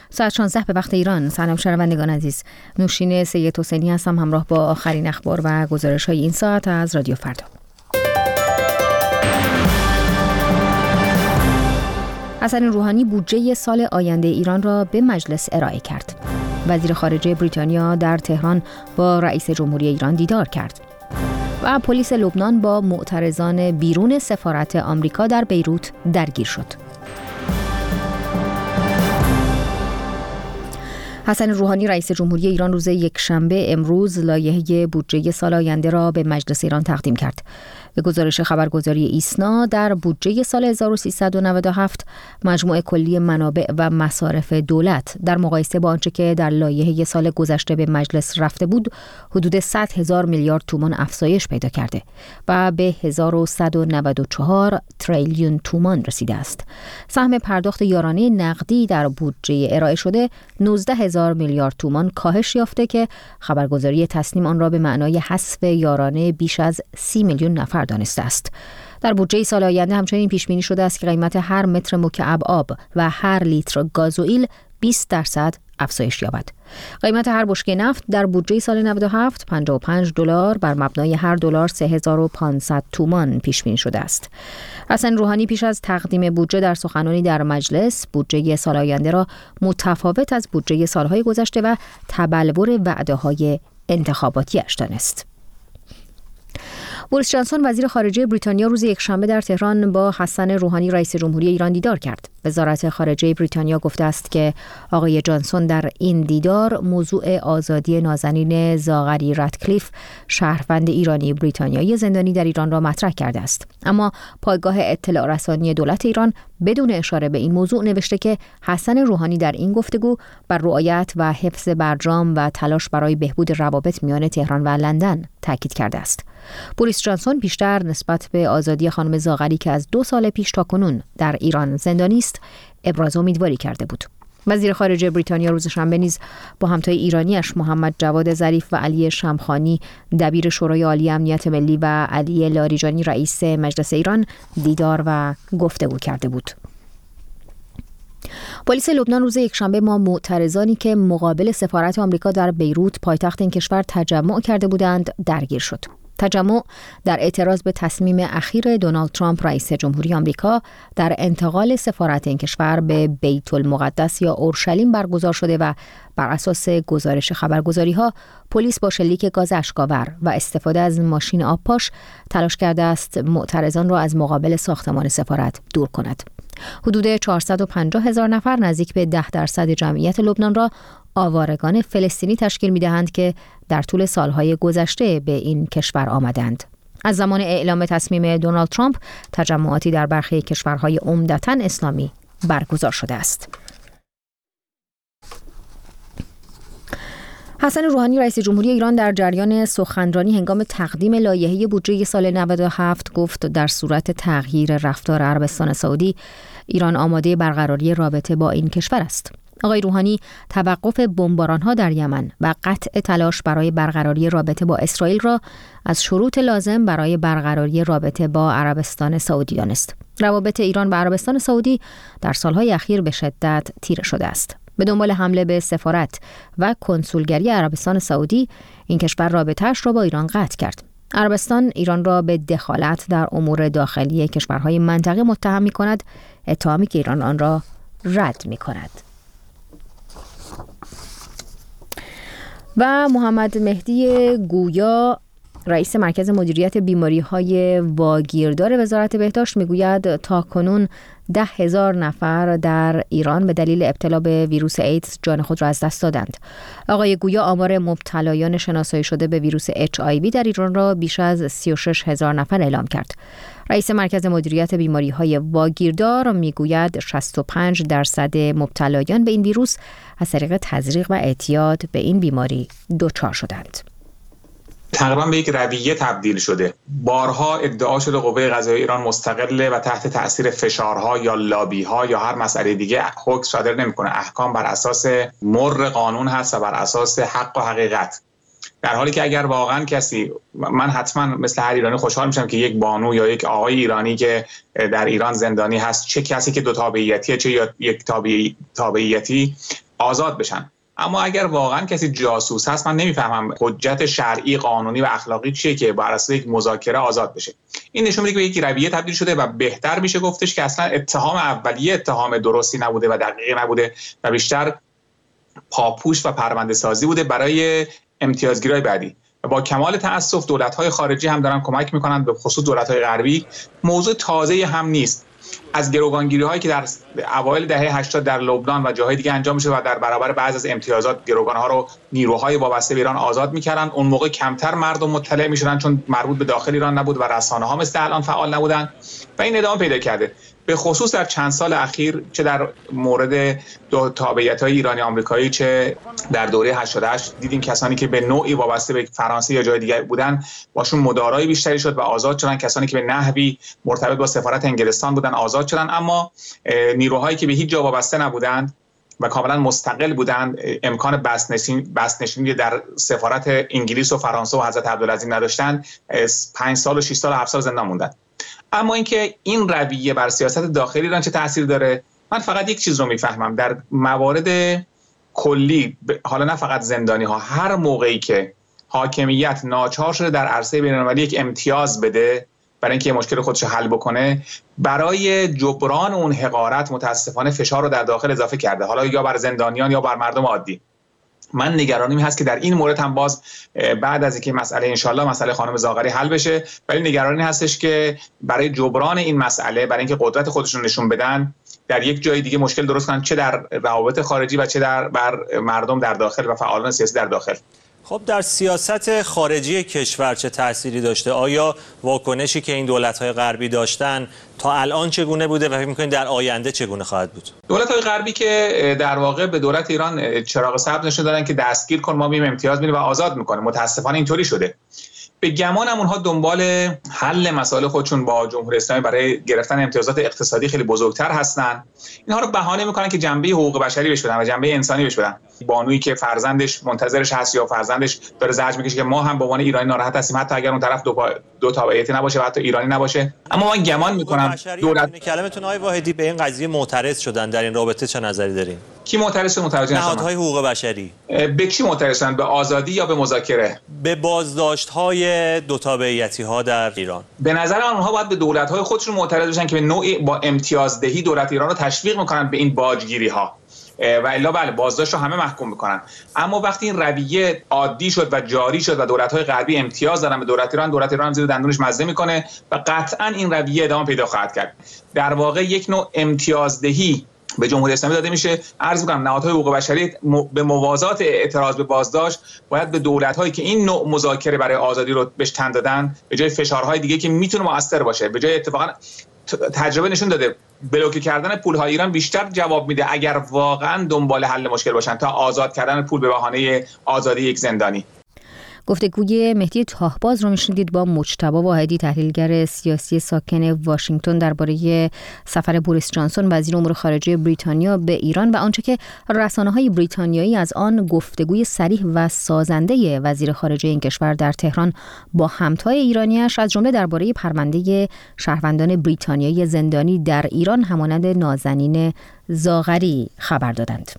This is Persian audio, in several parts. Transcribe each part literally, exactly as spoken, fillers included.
ساعت شانزده به وقت ایران. سلام شنوندگان عزیز، نوشین سید حسینی هستم همراه با آخرین اخبار و گزارش‌های این ساعت از رادیو فردا. حسن روحانی بودجه سال آینده ایران را به مجلس ارائه کرد. وزیر خارجه بریتانیا در تهران با رئیس جمهوری ایران دیدار کرد. و پلیس لبنان با معترضان بیرون سفارت آمریکا در بیروت درگیر شد. حسن روحانی رئیس جمهوری ایران روز یکشنبه امروز لایحه بودجه سال آینده را به مجلس ایران تقدیم کرد. به گزارش خبرگزاری ایسنا در بودجه سال هزار و سیصد و نود و هفت مجموع کلی منابع و مصارف دولت در مقایسه با آنچه که در لایحه سال گذشته به مجلس رفته بود حدود صد هزار میلیارد تومان افزایش پیدا کرده و به هزار و صد و نود و چهار تریلیون تومان رسیده است. سهم پرداخت یارانه نقدی در بودجه ارائه شده نوزده هزار میلیارد تومان کاهش یافته که خبرگزاری تصنیم آن را به معنای حذف یارانه بیش از سی میلیون نفر دانسته است. در بودجه سال آینده همچنین پیش بینی شده است که قیمت هر متر مکعب آب و هر لیتر گازوئیل بیست درصد افزایش یابد. قیمت هر بشکه نفت در بودجه سال نود و هفت پنجاه و پنج دلار بر مبنای هر دلار سه هزار و پانصد تومان پیش بینی شده است. حسن روحانی پیش از تقدیم بودجه در سخنرانی در مجلس بودجه سال آینده را متفاوت از بودجه سالهای گذشته و تبلور وعده‌های انتخاباتی‌اش دانست. بوریس جانسون وزیر خارجه بریتانیا روز یکشنبه در تهران با حسن روحانی رئیس جمهوری ایران دیدار کرد. وزارت خارجه بریتانیا گفته است که آقای جانسون در این دیدار موضوع آزادی نازنین زاغری رادکلیف شهروند ایرانی بریتانیایی زندانی در ایران را مطرح کرده است. اما پایگاه اطلاع رسانی دولت ایران بدون اشاره به این موضوع نوشته که حسن روحانی در این گفتگو بر رعایت و حفظ برجام و تلاش برای بهبود روابط میان تهران و لندن تاکید کرده است. بوریس جانسون بیشتر نسبت به آزادی خانم زاغری که از دو سال پیش تا کنون در ایران زندانی است ابراز امیدواری کرده بود. وزیر خارجه بریتانیا روز شنبه نیز با همتای ایرانیش محمد جواد ظریف و علی شمخانی دبیر شورای عالی امنیت ملی و علی لاریجانی رئیس مجلس ایران دیدار و گفتگو کرده بود. پلیس لبنان روز یکشنبه با معترضانی که مقابل سفارت آمریکا در بیروت پایتخت این کشور تجمع کرده بودند درگیر شد. تجمع در اعتراض به تصمیم اخیر دونالد ترامپ رئیس جمهوری آمریکا در انتقال سفارت این کشور به بیت المقدس یا اورشلیم برگزار شده و بر اساس گزارش خبرگزاری‌ها پلیس با شلیک گاز اشک‌آور و استفاده از ماشین آبپاش تلاش کرده است معترضان را از مقابل ساختمان سفارت دور کند. حدود چهارصد و پنجاه هزار نفر نزدیک به ده درصد جمعیت لبنان را آوارگان فلسطینی تشکیل می‌دهند که در طول سالهای گذشته به این کشور آمدند. از زمان اعلام تصمیم دونالد ترامپ تجمعاتی در برخی کشورهای عمدتاً اسلامی برگزار شده است. حسن روحانی رئیس جمهوری ایران در جریان سخنرانی هنگام تقدیم لایحه بودجه سال نود و هفت گفت در صورت تغییر رفتار عربستان سعودی ایران آماده برقراری رابطه با این کشور است. آقای روحانی توقف بمباران‌ها در یمن و قطع تلاش برای برقراری رابطه با اسرائیل را از شروط لازم برای برقراری رابطه با عربستان سعودی دانست. روابط ایران و عربستان سعودی در سالهای اخیر به شدت تیره شده است. به دنبال حمله به سفارت و کنسولگری عربستان سعودی این کشور رابطه‌اش را با ایران قطع کرد. عربستان ایران را به دخالت در امور داخلی کشورهای منطقه متهم می‌کند، اتهامی که ایران آن را رد می‌کند. و محمد مهدی گویا رئیس مرکز مدیریت بیماری‌های واگیردار وزارت بهداشت میگوید تا کنون ده هزار نفر در ایران به دلیل ابتلا به ویروس ایدز جان خود را از دست دادند. آقای گویا آمار مبتلایان شناسایی شده به ویروس اچ آی وی در ایران را بیش از سی و شش هزار نفر اعلام کرد. رئیس مرکز مدیریت بیماری‌های واگیردار میگوید شصت و پنج درصد مبتلایان به این ویروس از طریق تزریق و اعتیاد به این بیماری دچار شدند. تقریبا به یک رویه تبدیل شده. بارها ادعا شده قوه قضاییه ایران مستقله و تحت تأثیر فشارها یا لابیها یا هر مسئله دیگه حکم صادر نمی‌کنه. احکام بر اساس مر قانون هست و بر اساس حق و حقیقت. در حالی که اگر واقعا کسی، من حتما مثل هر ایرانی خوشحال میشم که یک بانو یا یک آقای ایرانی که در ایران زندانی هست، چه کسی که دو تابعیتیه چه یک تابعیتی آزاد بشن. اما اگر واقعا کسی جاسوس هست، من نمیفهمم حجت شرعی، قانونی و اخلاقی چیه که بر اساس یک مذاکره آزاد بشه. این نشون میده که یک رویه تبدیل شده و بهتر میشه گفتش که اصلا اتهام اولیه اتهام درستی نبوده و دقیقی نبوده و بیشتر پاپوش و پرونده سازی بوده برای امتیازگیری‌های بعدی. و با کمال تأسف دولت‌های خارجی هم دارن کمک میکنن، به خصوص دولت‌های غربی. موضوع تازه هم نیست. از گروگانگیری‌هایی که در اوایل دهه هشتاد در لبنان و جاهای دیگه انجام میشه و در برابر بعضی از امتیازات گروگان‌ها رو نیروهای وابسته به ایران آزاد میکردن، اون موقع کمتر مردم مطلع میشدن چون مربوط به داخل ایران نبود و رسانه‌ها مثل الان فعال نبودن و این ادامه پیدا کرده. به خصوص در چند سال اخیر، چه در مورد دو تابعیت‌های ایرانی آمریکایی چه در دوره هشتاد و هشت، دیدیم کسانی که به نوعی وابسته به فرانسه یا جای دیگه بودن باشون مدارای بیشتری شد و آزاد شدن. کسانی که به نحوی مرتبط با سفارت انگلستان بودن آزاد شدن. اما نیروهایی که به هیچ جا وابسته نبودند و کاملا مستقل بودند، امکان بسنشینی بسنشینی در سفارت انگلیس و فرانسه و حضرت عبدالعظیم نداشتند، پنج سال و شش سال و هفت سال زندان موندن. اما اینکه این رویه بر سیاست داخلی ایران چه تأثیر داره، من فقط یک چیز رو میفهمم. در موارد کلی، حالا نه فقط زندانی ها، هر موقعی که حاکمیت ناچار شده در عرصه بین‌المللی یک امتیاز بده برای اینکه مشکل خودش حل بکنه، برای جبران اون حقارت متاسفانه فشار رو در داخل اضافه کرده، حالا یا بر زندانیان یا بر مردم عادی. من نگرانیم هست که در این مورد هم باز بعد از اینکه مسئله انشالله مسئله خانم زاغری حل بشه، ولی نگرانی هستش که برای جبران این مسئله، برای اینکه قدرت خودشون نشون بدن، در یک جای دیگه مشکل درست کنن، چه در روابط خارجی و چه در بر مردم در داخل و فعالان سیاسی در داخل. خب در سیاست خارجی کشور چه تأثیری داشته؟ آیا واکنشی که این دولت‌های غربی داشتن تا الان چگونه بوده و فکر می‌کنید در آینده چگونه خواهد بود؟ دولت‌های غربی که در واقع به دولت ایران چراغ سبز نشون دادن که دستگیر کن، ما مییم امتیاز میدیم و آزاد می‌کنیم. متأسفانه اینطوری شده. به گمانم اونها دنبال حل مسائل خودشون با جمهوری اسلامی برای گرفتن امتیازات اقتصادی خیلی بزرگتر هستن. اینها رو بهانه میکنن که جنبه حقوق بشری بهش بدن و جنبه انسانی بهش بدن. بانویی که فرزندش منتظرش هست یا فرزندش داره زجر میکشه که ما هم به عنوان ایرانی ناراحت هستیم، حتی اگر اون طرف دو, پا... دو تابعیتی نباشه و حتی ایرانی نباشه. اما من گمان میکنم دولت کلمتون آقای واحدی به این قضیه معترض شدن، در این رابطه چه نظری دارین؟ کی معترض شد؟ متوجه نشدم. نهادهای حقوق بشری به کی معترض شدن؟ به آزادی یا به مذاکره؟ به بازداشت‌های دو تابعیتی‌ها در ایران. به نظر من اونها باید به دولت‌های خودشون معترض بشن که به نوعی با امتیازدهی دولت ایران رو تشویق میکنن به این باجگیری‌ها و الا بله بازداشت رو همه محکوم میکنن. اما وقتی این رویه عادی شد و جاری شد و دولت‌های غربی امتیاز دارن به دولت ایران، دولت ایران زیر دندونش مزه میکنه و قطعاً این رویه ادامه پیدا خواهد کرد. در واقع یک نوع امتیازدهی به جمهوری اسلامی داده میشه. عرض می‌کنم نهادهای حقوق بشری به موازات اعتراض به بازداشت باید به دولت‌هایی که این نوع مذاکره برای آزادی رو بهش تن دادن، به جای فشارهای دیگه که میتونه مؤثر باشه، به جای اتفاقا تجربه نشون داده بلوکه کردن پول‌های ایران بیشتر جواب میده اگر واقعا دنبال حل مشکل باشن تا آزاد کردن پول به بهانه آزادی یک زندانی. گفتگوی مهدی تاهباز رو میشنیدید با مجتبی واحدی، تحلیلگر سیاسی ساکن واشنگتن، درباره سفر بوریس جانسون وزیر امور خارجه بریتانیا به ایران و آنچه که رسانه‌های بریتانیایی از آن گفتگوی صریح و سازنده وزیر خارجه این کشور در تهران با همتای ایرانیش، از جمله درباره پرونده شهروندان بریتانیایی زندانی در ایران همانند نازنین زاغری خبر دادند.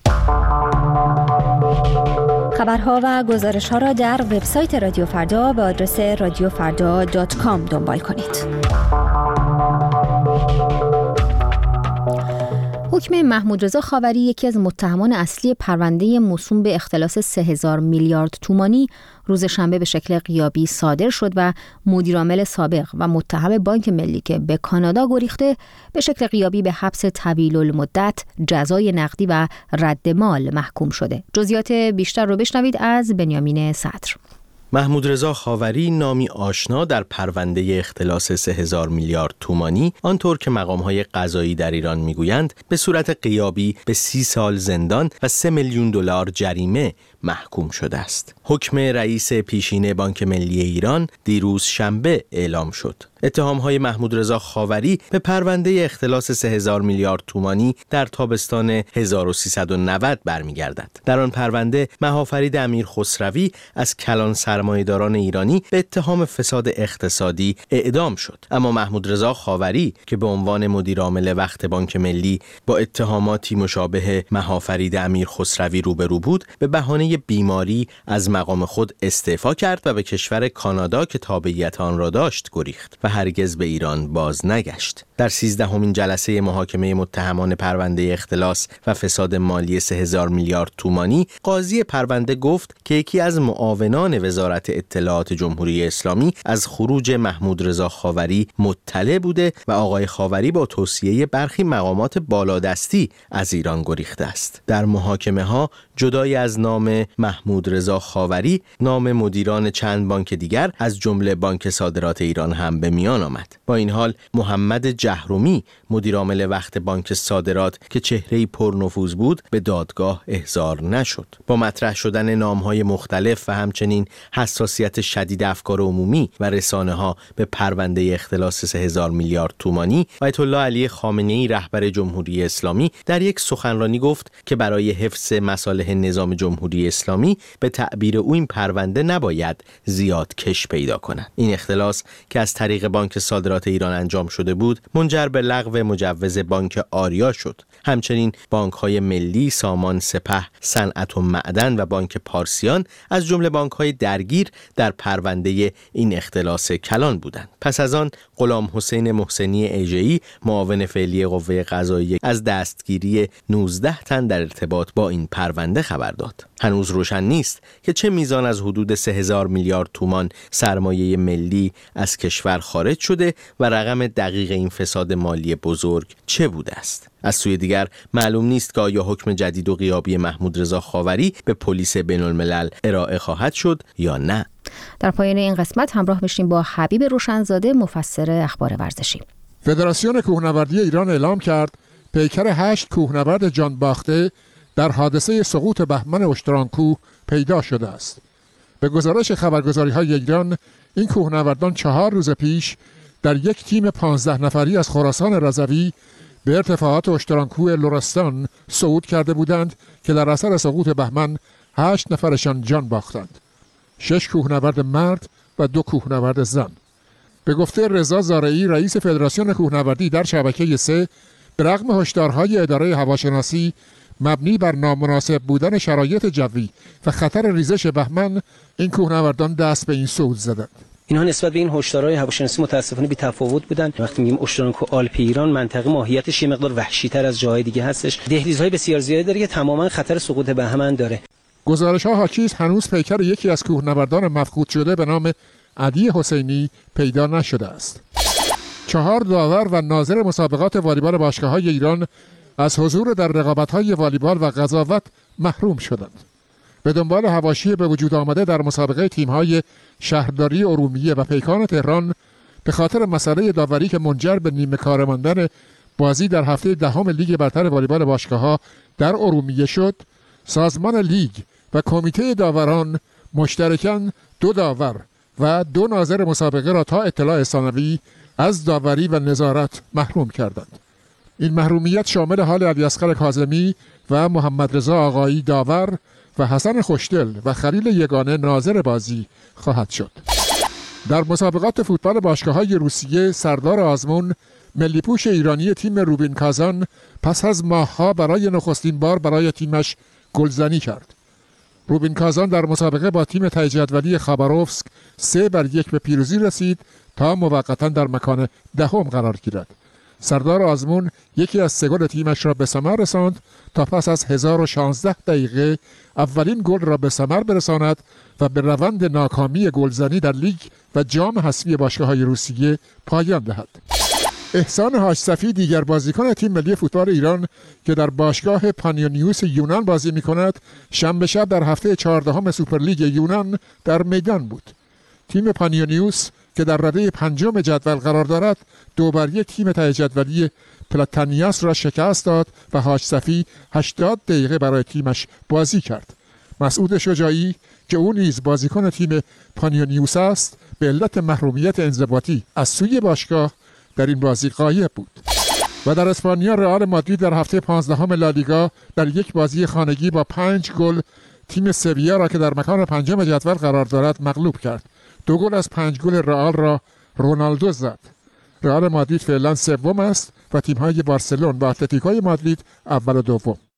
خبرها و گزارش‌ها را در وبسایت رادیو فردا به آدرس رادیو فردا دات کام دنبال کنید. حکم محمود رضا خاوری، یکی از متهمان اصلی پرونده موسوم به اختلاس سه هزار میلیارد تومانی، روز شنبه به شکل غیابی صادر شد و مدیرعامل سابق و متهم بانک ملی که به کانادا گریخته به شکل غیابی به حبس طویل المدت، جزای نقدی و رد مال محکوم شده. جزئیات بیشتر رو بشنوید از بنیامین صدر. محمود رضا خاوری، نامی آشنا در پرونده اختلاس سه هزار میلیارد تومانی، آنطور که مقام‌های قضایی در ایران میگویند به صورت غیابی به سی سال زندان و سه میلیون دلار جریمه محکوم شده است. حکم رئیس پیشین بانک ملی ایران دیروز شنبه اعلام شد. اتهام‌های محمود رضا خاوری به پرونده اختلاس سه هزار میلیارد تومانی در تابستان هزار و سیصد و نود برمیگردد. در آن پرونده مهافرید امیر خسروی از کلان سرمایه‌داران ایرانی به اتهام فساد اقتصادی اعدام شد. اما محمود رضا خاوری که به عنوان مدیر عامل وقت بانک ملی با اتهاماتی مشابه مهافرید امیر خسروی روبرو بود، به بهانه بیماری از مقام خود استعفا کرد و به کشور کانادا که تابعیت آن را داشت گریخت و هرگز به ایران باز نگشت. در سیزدهمین جلسه محاکمه متهمان پرونده اختلاس و فساد مالی سه هزار میلیارد تومانی، قاضی پرونده گفت که یکی از معاونان وزارت اطلاعات جمهوری اسلامی از خروج محمود رضا خاوری مطلع بوده و آقای خاوری با توصیه برخی مقامات بالادستی از ایران گریخته است. در محاکمه ها جدای از نام محمود رضا خاوری، نام مدیران چند بانک دیگر از جمله بانک صادرات ایران هم به میان آمد. با این حال محمد جهرومی، مدیر عامل وقت بانک صادرات که چهره‌ای پرنفوذ بود، به دادگاه احضار نشد. با مطرح شدن نام‌های مختلف و همچنین حساسیت شدید افکار عمومی و رسانه‌ها به پرونده اختلاس سه هزار میلیارد تومانی، آیت الله علی خامنه‌ای رهبر جمهوری اسلامی در یک سخنرانی گفت که برای حفظ مصالح نظام جمهوری اسلامی به تعبیر او این پرونده نباید زیاد کش پیدا کند. این اختلاس که از طریق بانک صادرات ایران انجام شده بود، منجر به لغو مجوز بانک آریا شد. همچنین بانک‌های ملی، سامان سپه، صنعت و معدن و بانک پارسیان از جمله بانک‌های درگیر در پرونده این اختلاس کلان بودند. پس از آن غلام حسین محسنی اژه‌ای، معاون فعلی قوه قضاییه، از دستگیری نوزده تن در ارتباط با این پرونده خبر داد. هنوز روشن نیست که چه میزان از حدود سه هزار میلیارد تومان سرمایه ملی از کشور خارج شده و رقم دقیق این فساد مالی بزرگ چه بوده است. از سوی دیگر معلوم نیست که آیا حکم جدید و غیابی محمود رضا خاوری به پلیس بین الملل ارائه خواهد شد یا نه. در پایان این قسمت همراه میشیم با حبیب روشنزاده، مفسر اخبار ورزشی. فدراسیون کوهنوردی ایران اعلام کرد پیکر هشت کوهنورد جانباخته در حادثه سقوط بهمن اشترانکوه پیدا شده است. به گزارش خبرگزاری‌های ایران، این کوهنوردان چهار روز پیش در یک تیم پانزده نفری از خراسان رضوی به ارتفاعات اشترانکوه لرستان صعود کرده بودند که در اثر سقوط بهمن هشت نفرشان جان باختند. شش کوهنورد مرد و دو کوهنورد زن. به گفته رضا زارعی، رئیس فدراسیون کوهنوردی در شبکه سه، به رغم هشدارهای اداره هواشناسی مبنی بر نامناسب بودن شرایط جوی و خطر ریزش بهمن، این کوهنوردان دست به این صعود زدند. اینها نسبت به این هشدارهای هواشناسی متاسفانه بی تفاوت بودن. وقتی میگیم اشترانکوه آلپ ایران، منطقه ماهیتش یه مقدار وحشی‌تر از جاهای دیگه هستش. دهلیزهای بسیار زیادی داره که تماما خطر سقوط بهمن داره. گزارش‌ها حاکی است هنوز پیکر یکی از کوهنوردان مفقود شده به نام عدی حسینی پیدا نشده است. چهار داور و ناظر مسابقات والیبال باشگاه‌های ایران از حضور در رقابت‌های والیبال و قضاوت محروم شدند. به دنبال حواشی به وجود آمده در مسابقه تیم‌های شهرداری ارومیه و پیکان تهران به خاطر مسئله داوری که منجر به نیمه کار ماندن بازی در هفته دهم لیگ برتر والیبال باشگاه‌ها در ارومیه شد، سازمان لیگ و کمیته داوران مشترکاً دو داور و دو ناظر مسابقه را تا اطلاع ثانوی از داوری و نظارت محروم کردند. این محرومیت شامل حال علیاصغر کاظمی و محمد رضا آقایی داور و حسن خوشدل و خلیل یگانه ناظر بازی خواهد شد. در مسابقات فوتبال باشگاه‌های روسیه، سردار آزمون، ملی‌پوش ایرانی تیم روبین کازان، پس از ماه‌ها برای نخستین بار برای تیمش گلزنی کرد. روبین کازان در مسابقه با تیم ته جدولی خاباروفسک سه بر یک به پیروزی رسید تا موقتا در مکان دهم قرار گیرد. سردار آزمون یکی از سه گل تیمش را به ثمر رساند تا پس از هزار و شانزده دقیقه اولین گل را به ثمر برساند و به روند ناکامی گلزنی در لیگ و جام حذفی باشگاه‌های روسیه پایان دهد. احسان حاجصفی، دیگر بازیکن تیم ملی فوتبال ایران که در باشگاه پانیونیوس یونان بازی می‌کند، شنبه شب در هفته چهاردهم سوپرلیگ یونان در میدان بود. تیم پانیونیوس که در رده پنجم جدول قرار دارد، دو بر یک تیم ته جدولی پلاتانیاس را شکست داد و حاجصفی هشتاد دقیقه برای تیمش بازی کرد. مسعود شجاعی که او نیز بازیکن تیم پانیونیوس است، به علت محرومیت انضباطی از سوی باشگاه در این بازی غایب بود. و در اسپانیا رئال مادرید در هفته پانزدهم لالیگا در یک بازی خانگی با پنج گل تیم سویا را که در مکان پنجم جدول قرار دارد مغلوب کرد. دو گل از پنج گل رئال را رونالدو زد. رئال مادرید فعلا سوم است و تیم‌های بارسلون و اتلتیکو مادرید اول و دوم.